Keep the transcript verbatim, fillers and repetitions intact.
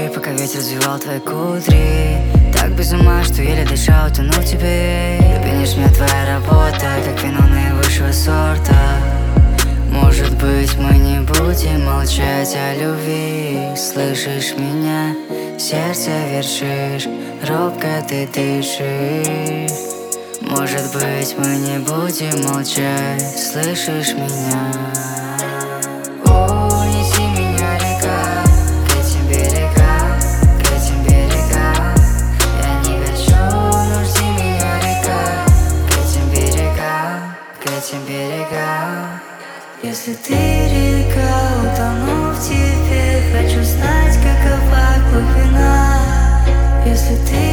пока ветер развивал твои кудри. Так без ума, что еле дышал, тону в тебе. Пенишь мне твоя работа, как вино наивысшего сорта. Может быть, мы не будем молчать о любви. Слышишь меня, сердце вершишь, робко ты дышишь. Может быть, мы не будем молчать, слышишь меня? Унеси меня, река, к этим берегам, к этим берегам. Я не хочу, но жди меня, река, к этим берегам, к этим берегам. Если ты река, утону в тебе, хочу знать, какова глубина. Если ты